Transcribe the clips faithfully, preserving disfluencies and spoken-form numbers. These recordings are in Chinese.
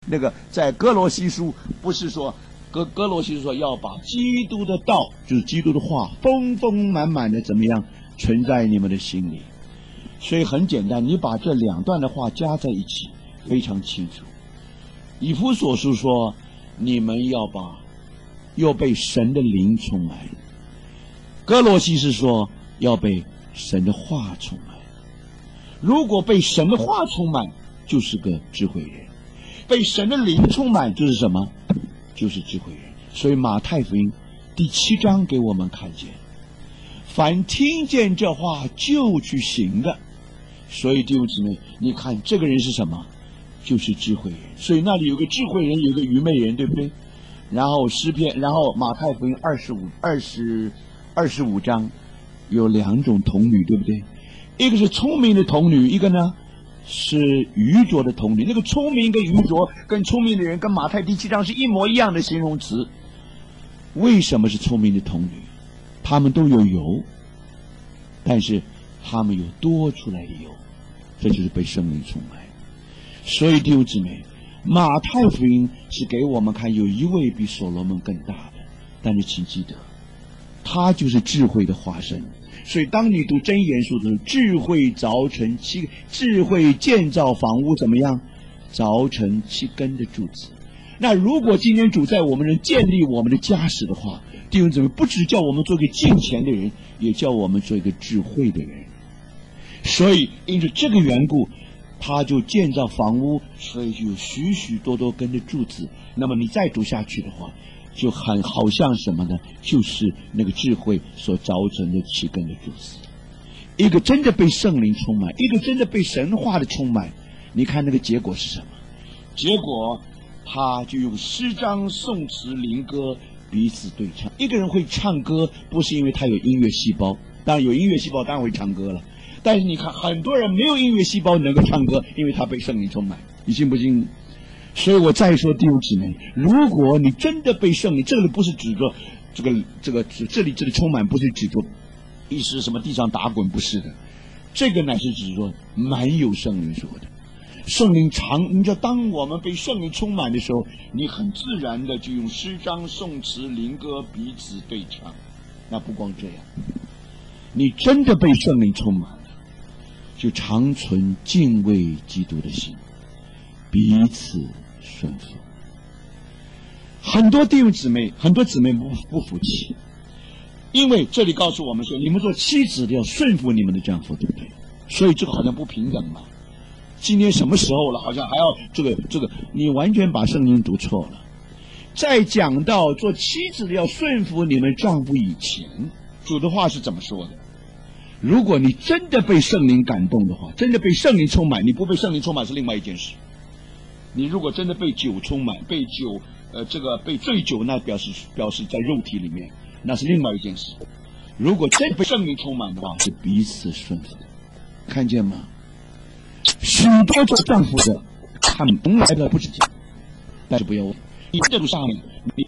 那个在哥罗西书不是说哥哥罗西书说要把基督的道，就是基督的话，丰丰满满的怎么样存在你们的心里。所以很简单，你把这两段的话加在一起，非常清楚。以弗所书说，你们要把要被神的灵充满；哥罗西是说要被神的话充满。如果被神的话充满，就是个智慧人；被神的灵充满，就是什么？就是智慧人。所以马太福音第七章给我们看见，凡听见这话就去行的。所以弟兄姊妹，你看这个人是什么？就是智慧人。所以那里有个智慧人，有个愚昧人，对不对？然后诗篇，然后马太福音二十五、二十、二十五章有两种童女，对不对？一个是聪明的童女，一个呢是愚拙的童女。那个聪明跟愚拙跟聪明的人跟马太第七章是一模一样的形容词。为什么是聪明的童女？他们都有油，但是他们有多出来的油，这就是被圣灵充满。所以弟兄姊妹，马太福音是给我们看有一位比所罗门更大的，但是请记得，他就是智慧的化身。所以当你读箴言书的时候，智慧凿成七，智慧建造房屋怎么样？凿成七根的柱子。那如果今天主在我们能建立我们的家室的话，弟兄姊妹，不只叫我们做一个敬虔的人，也叫我们做一个智慧的人。所以因此这个缘故，他就建造房屋，所以就有许许多多根的柱子。那么你再读下去的话，就很好像什么呢？就是那个智慧所造成的七根的柱子。一个真的被圣灵充满，一个真的被神化的充满，你看那个结果是什么？结果他就用诗章、颂词、灵歌彼此对唱。一个人会唱歌，不是因为他有音乐细胞，当然有音乐细胞当然会唱歌了。但是你看，很多人没有音乐细胞能够唱歌，因为他被圣灵充满。你信不信？所以我再说弟兄姊妹，如果你真的被圣灵，这里不是指着这个这个这里这里充满，不是指着一时什么地上打滚，不是的，这个乃是指着满有圣灵说的。圣灵常，你知道，当我们被圣灵充满的时候，你很自然的就用诗章、颂词、灵歌彼此对唱。那不光这样，你真的被圣灵充满了，就常存敬畏基督的心，彼此顺服。很多弟兄姊妹，很多姊妹不不服气，因为这里告诉我们说，你们做妻子的要顺服你们的丈夫，对不对？所以这个好像不平等嘛。今天什么时候了？好像还要这个这个，你完全把圣经读错了。在讲到做妻子的要顺服你们丈夫以前，主的话是怎么说的？如果你真的被圣灵感动的话，真的被圣灵充满，你不被圣灵充满是另外一件事。你如果真的被酒充满，被酒呃这个被醉酒，那表示表示在肉体里面，那是另外一件事。如果真被圣灵充满的话，是彼此顺服的，看见吗？许多做丈夫的，他们从来都不是这样，但是不要你这种上面，你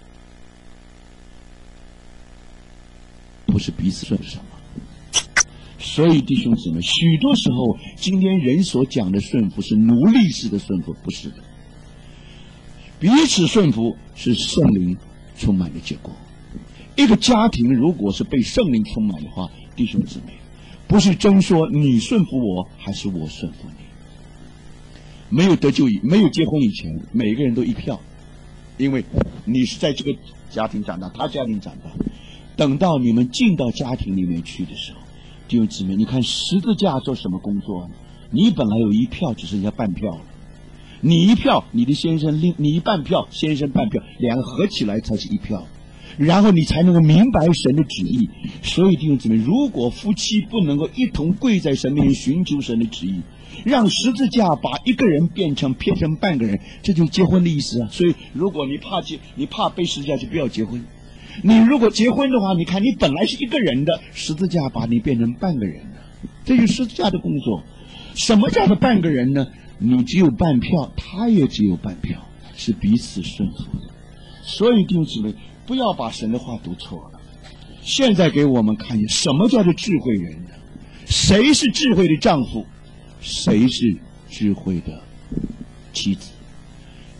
不是彼此顺服什么？所以弟兄姊妹，许多时候今天人所讲的顺服是奴隶式的顺服，不是的。彼此顺服是圣灵充满的结果。一个家庭如果是被圣灵充满的话，弟兄姊妹，不是真说你顺服我还是我顺服你。没有得救以没有结婚以前，每个人都一票，因为你是在这个家庭长大，他家庭长大。等到你们进到家庭里面去的时候，弟兄姊妹，你看十字架做什么工作呢？你本来有一票，只剩下半票了。你一票，你的先生另你一半票，先生半票，两个合起来才是一票。然后你才能够明白神的旨意。所以弟兄姊妹，如果夫妻不能够一同跪在神面前寻求神的旨意，让十字架把一个人变成变成半个人，这就是结婚的意思啊。所以如果你怕结你怕背十字架，就不要结婚。你如果结婚的话，你看你本来是一个人的，十字架把你变成半个人的，这就是十字架的工作。什么叫做半个人呢？你只有半票，他也只有半票，是彼此顺服的。所以弟兄姊妹，不要把神的话读错了。现在给我们看见什么叫做智慧人呢？谁是智慧的丈夫？谁是智慧的妻子？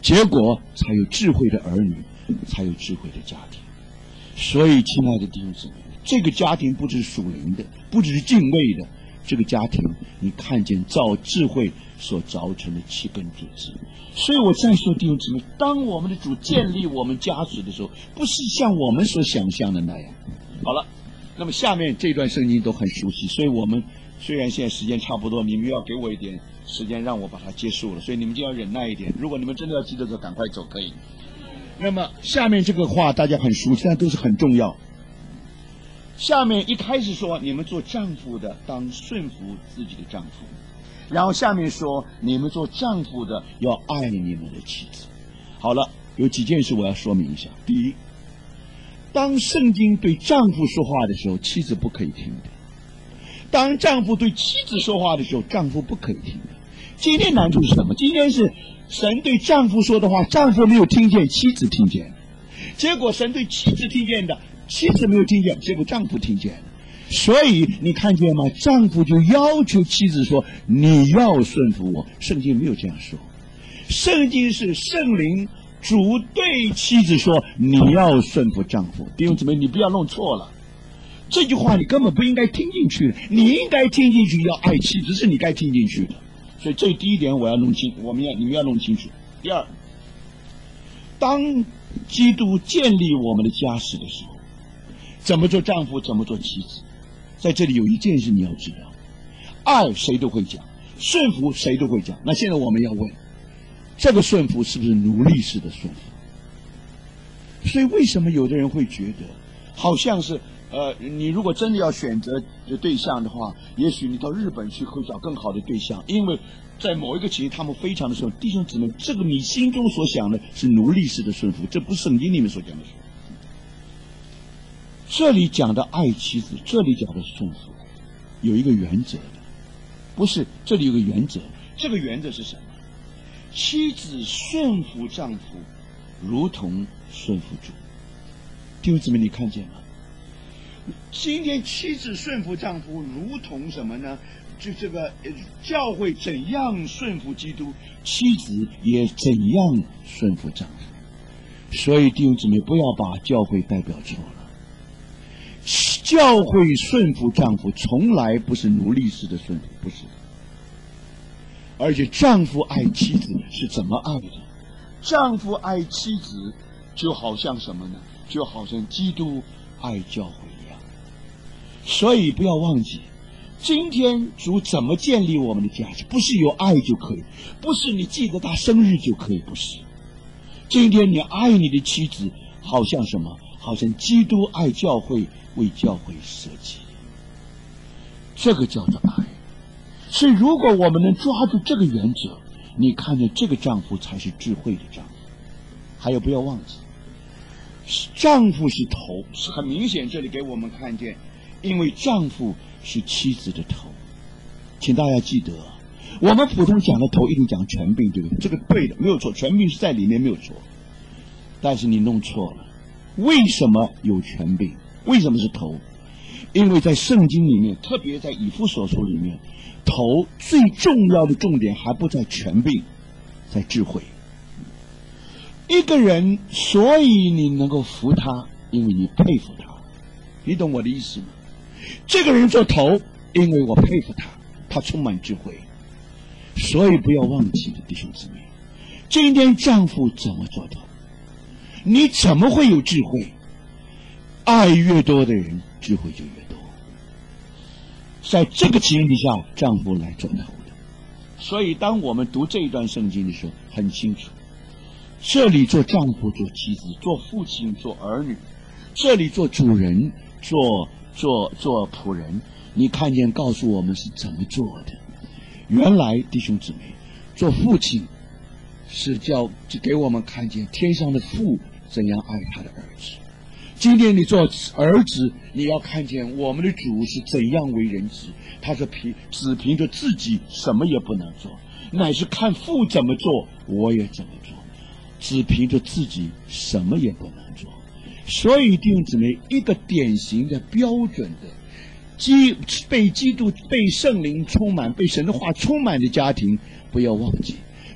结果才有智慧的儿女，才有智慧的家庭。所以，亲爱的弟兄姊妹，这个家庭不只是属灵的，不只是敬畏的，这个家庭你看见造智慧所造成的七根柱子。所以我再说，弟兄姊妹，当我们的主建立我们家室的时候，不是像我们所想象的那样。好了，那么下面这段圣经都很熟悉，所以我们虽然现在时间差不多，你们要给我一点时间让我把它结束了，所以你们就要忍耐一点。如果你们真的要记得的，赶快走，可以。那么下面这个话大家很熟悉，但都是很重要。下面一开始说，你们做丈夫的当顺服自己的丈夫，然后下面说，你们做丈夫的要爱你们的妻子。好了，有几件事我要说明一下。第一，当圣经对丈夫说话的时候，妻子不可以听的；当丈夫对妻子说话的时候，丈夫不可以听的。今天难处是什么？今天是神对丈夫说的话，丈夫没有听见，妻子听见了；结果神对妻子听见的，妻子没有听见，结果丈夫听见了。所以你看见吗？丈夫就要求妻子说：“你要顺服我。”圣经没有这样说，圣经是圣灵主对妻子说：“你要顺服丈夫。”弟兄姊妹，你不要弄错了，这句话你根本不应该听进去的，你应该听进去，要爱妻子是你该听进去的。所以这第一点我要弄清，我们要你们要弄清楚。第二，当基督建立我们的家室的时候，怎么做丈夫，怎么做妻子，在这里有一件事你要知道：爱谁都会讲，顺服谁都会讲。那现在我们要问，这个顺服是不是奴隶式的顺服？所以为什么有的人会觉得好像是呃，你如果真的要选择对象的话，也许你到日本去会找更好的对象，因为在某一个情形他们非常的顺服。弟兄姊妹，这个你心中所想的是奴隶式的顺服，这不是圣经里面所讲的顺服。这里讲的爱妻子，这里讲的顺服，有一个原则的，不是，这里有个原则，这个原则是什么？妻子顺服丈夫，如同顺服主。弟兄姊妹，你看见吗？今天妻子顺服丈夫，如同什么呢？就这个教会怎样顺服基督，妻子也怎样顺服丈夫。所以弟兄姊妹，不要把教会代表错了。教会顺服丈夫，从来不是奴隶式的顺服，不是。而且丈夫爱妻子是怎么爱的？丈夫爱妻子，就好像什么呢？就好像基督爱教会一样。所以不要忘记，今天主怎么建立我们的家庭，不是有爱就可以，不是你记得他生日就可以，不是。今天你爱你的妻子，好像什么？好像基督爱教会，为教会舍己，这个叫做爱。所以如果我们能抓住这个原则，你看见这个丈夫才是智慧的丈夫。还有不要忘记，丈夫是头，是很明显，这里给我们看见，因为丈夫是妻子的头。请大家记得，我们普通讲的头一定讲权柄，对不对？这个对的，没有错，权柄是在里面，没有错。但是你弄错了，为什么有权柄？为什么是头？因为在圣经里面，特别在以弗所书里面，头最重要的重点还不在权柄，在智慧。一个人，所以你能够服他，因为你佩服他。你懂我的意思吗？这个人做头，因为我佩服他，他充满智慧。所以不要忘记了，弟兄姊妹，今天丈夫怎么做头？你怎么会有智慧？爱越多的人，智慧就越多。在这个情形下，丈夫来做头的。所以当我们读这一段圣经的时候，很清楚，这里做丈夫，做妻子，做父亲，做儿女，这里做主人，做做做仆人，你看见告诉我们是怎么做的。原来弟兄姊妹，做父亲是叫给我们看见天上的父怎样爱他的儿子。今天你做儿子，你要看见我们的主是怎样为人子。他说凭只凭着自己什么也不能做，乃是看父怎么做，我也怎么做。只凭着自己什么也不能做。所以弟兄姊妹，一个典型的标准的基被基督被圣灵充满，被神的话充满的家庭，不要忘记，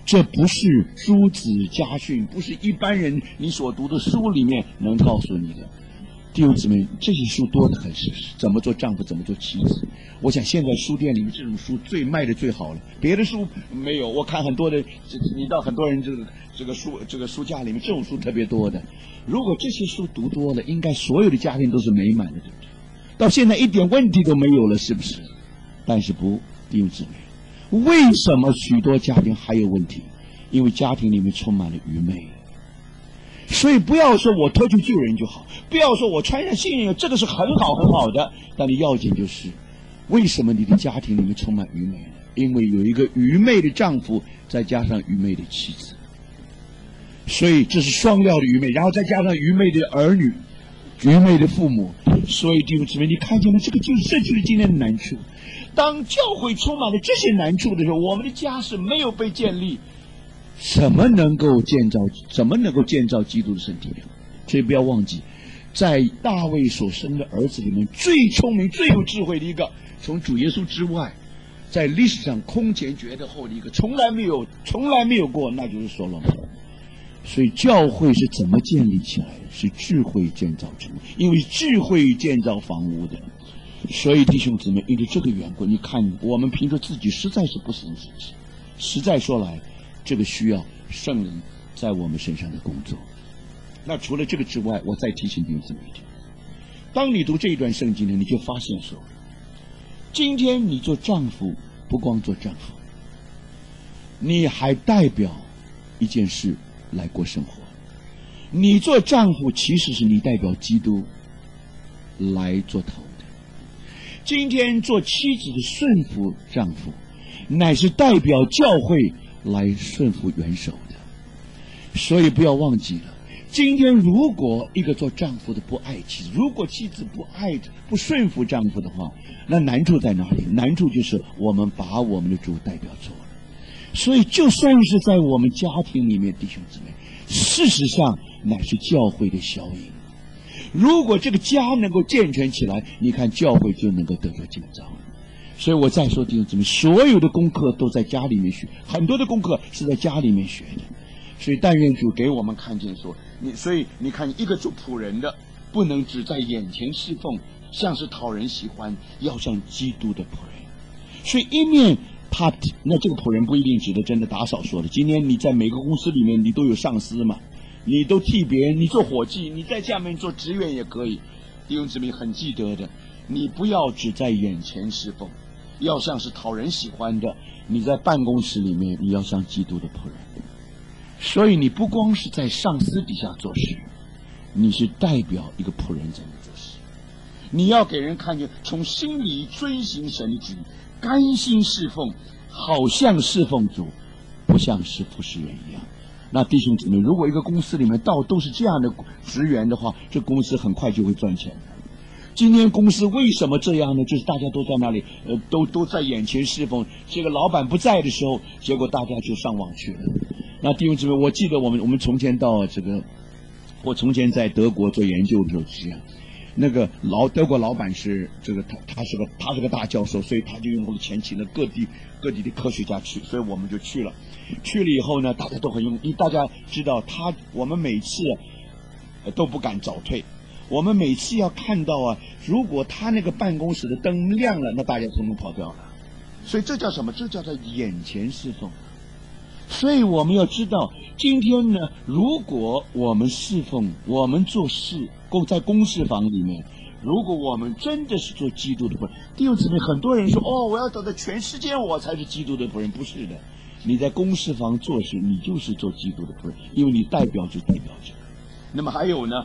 这不是诸子家训，不是一般人你所读的书里面能告诉你的。弟兄姊妹，这些书多得很，是怎么做丈夫，怎么做妻子。我想现在书店里面这种书最卖的最好了，别的书没有。我看很多的，你到很多人这个这个书这个书架里面，这种书特别多的。如果这些书读多了，应该所有的家庭都是美满的，对不对？到现在一点问题都没有了，是不是？但是不，弟兄姊妹，为什么许多家庭还有问题？因为家庭里面充满了愚昧。所以不要说我脱去旧人就好，不要说我穿上新人，这个是很好很好的，但是要紧就是为什么你的家庭里面充满愚昧呢？因为有一个愚昧的丈夫，再加上愚昧的妻子，所以这是双料的愚昧，然后再加上愚昧的儿女，愚昧的父母。所以弟兄姊妹，你看见了，这个就是这就是今天的难处。当教会充满了这些难处的时候，我们的家是没有被建立，怎么能够建造？怎么能够建造基督的身体呢？所以不要忘记，在大卫所生的儿子里面，最聪明、最有智慧的一个，从主耶稣之外，在历史上空前绝后的一个，从来没有、从来没有过，那就是所罗门。所以教会是怎么建立起来的？是智慧建造之物，因为智慧建造房屋的。所以弟兄姊妹，因为这个缘故，你看我们凭着自己实在是不行实际，实在说来，这个需要圣灵在我们身上的工作。那除了这个之外，我再提醒弟兄姊妹一点：当你读这一段圣经呢，你就发现说，今天你做丈夫不光做丈夫，你还代表一件事来过生活。你做丈夫其实是你代表基督来做头的。今天做妻子的顺服丈夫，乃是代表教会来顺服元首的。所以不要忘记了，今天如果一个做丈夫的不爱妻子，如果妻子不爱不顺服丈夫的话，那难处在哪里？难处就是我们把我们的主代表错了。所以就算是在我们家庭里面，弟兄姊妹，事实上乃是教会的效应。如果这个家能够建成起来，你看教会就能够得到建造。所以我再说弟兄姊妹，所有的功课都在家里面学，很多的功课是在家里面学的。所以但愿主给我们看见说，你所以你看一个做仆人的，不能只在眼前侍奉，像是讨人喜欢，要像基督的仆人。所以一面他那这个仆人不一定指的真的打扫说的，今天你在每个公司里面你都有上司嘛，你都替别人，你做伙计，你在下面做职员也可以。弟兄姊妹很记得的，你不要只在眼前侍奉，要像是讨人喜欢的。你在办公室里面，你要像基督的仆人。所以你不光是在上司底下做事，你是代表一个仆人在那做事。你要给人看见，从心里遵行神的旨意，甘心侍奉，好像侍奉主，不像是服侍人一样。那弟兄姊妹，如果一个公司里面到都是这样的职员的话，这公司很快就会赚钱的。今天公司为什么这样呢？就是大家都在那里，呃，都都在眼前侍奉。这个老板不在的时候，结果大家就上网去了。那弟兄姊妹，我记得我们我们从前到这个，我从前在德国做研究的时候是这样。那个老德国老板是这个他他是个他是个大教授，所以他就用我的钱请了各地各地的科学家去，所以我们就去了。去了以后呢，大家都很用，大家知道他我们每次都不敢早退。我们每次要看到啊，如果他那个办公室的灯亮了，那大家统统跑掉了。所以这叫什么？这叫做眼前侍奉。所以我们要知道，今天呢，如果我们侍奉，我们做事，在公事房里面，如果我们真的是做基督的仆人，弟兄姊妹，很多人说，哦，我要走到全世界，我才是基督的仆人。不是的，你在公事房做事，你就是做基督的仆人，因为你代表就代表着。那么还有呢，